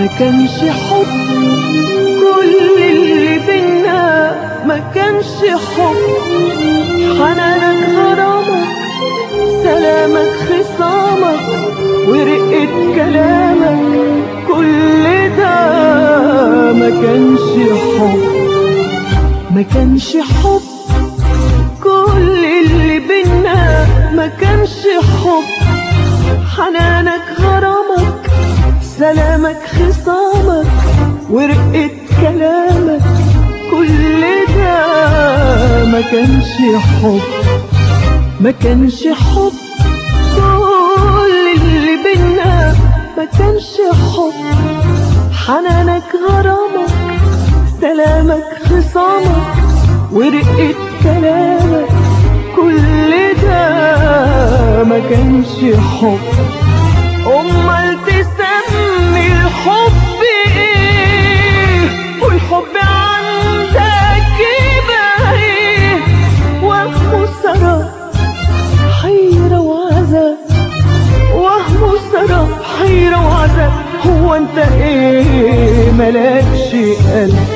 ما كانش حب، كل اللي بينا ما كانش حب. حنانك غرامك، سلامك خصامك، ورقة كلامك، كل ده ما كانش حب. ما كانش حب، كل اللي بينا ما كانش حب. حنانك غرامك، سلامك خصامك، ورقة كلامك، كل ده ما كانش حب. ما كانش حب، كل اللي بينا ما كانش حب. حنانك غرامك، سلامك خصامك، ورقة كلامك، كل ده ما كانش حب. أمال تسمي الحب ايه؟ والحب عندك يبقى ايه؟ وهم سراب حيرة وعذاب، وهم سراب حيرة وعذاب. هو انت ايه ملكش قلب؟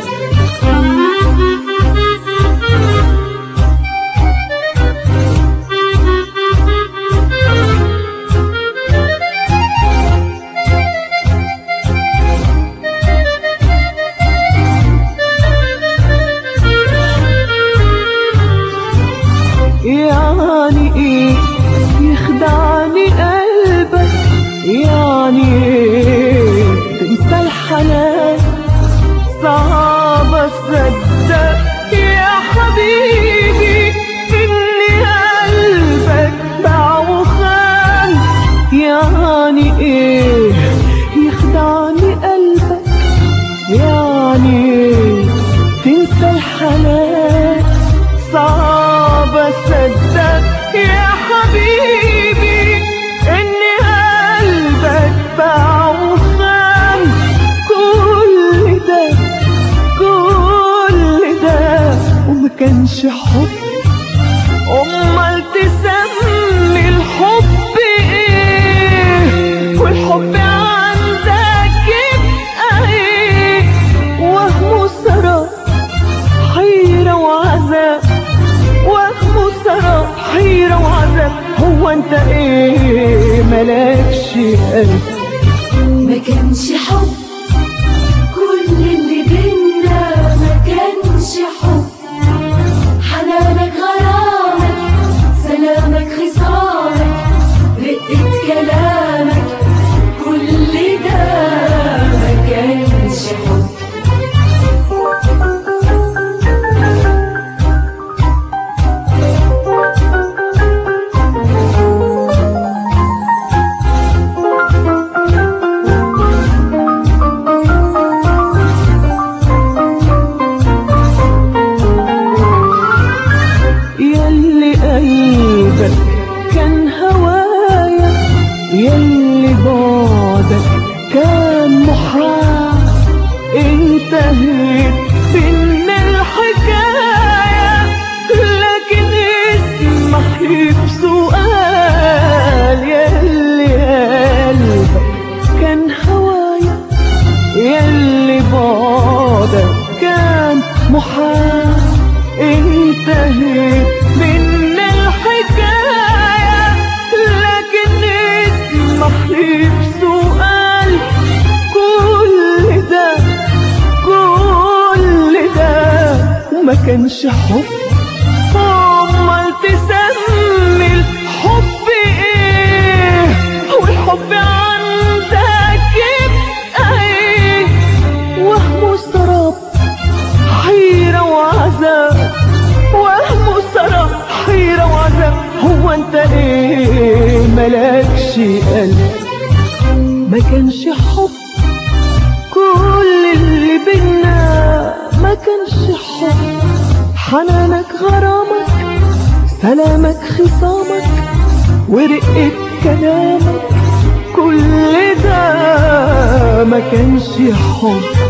يعني ايه يخدعني قلبك؟ يعني ايه تنسى الحنان؟ صعب اصدق يا حبيبي اني قلبك باع وخان. يعني ايه يخدعني قلبك؟ يعني ايه تنسى الحنان؟ صعب اصدق يا حبيبي اني قلبك باع وخان. كل ده وما كانش حب. امال تسمي الحب ايه؟ والحب عندك يبقى ايه؟ وهم سراب حيرة وعذاب، وهم سراب حيرة وعذاب. هو انت ايه ملكش قلب؟ ما كانش حب، كل اللي بينا ما كانش حب. حنانك غرامك، سلامك خصامك، رقة كلامك، كل ده ما كانش حب. قلبك كان هوايا، يلي بعدك كان محال. انتهت بينا الحكاية، لكن اسمح لي بسؤال. يلي قلبك كان هوايا، يلي بعدك كان محال. انتهت بينا الحكاية، لكن اسمح لي بسؤال. كل ده وما كانش حب. امال تسمي الحب ايه؟ والحب عندك يبقى ايه؟ وهم سراب حيرة وعذاب، وهم سراب حيرة وعذاب. هو انت ايه ملكش قلب؟ ما كانش حب، كل اللي بينا ما كانش حب. حنانك غرامك، سلامك خصامك، ورقة كلامك، كل ده ما كانش حب.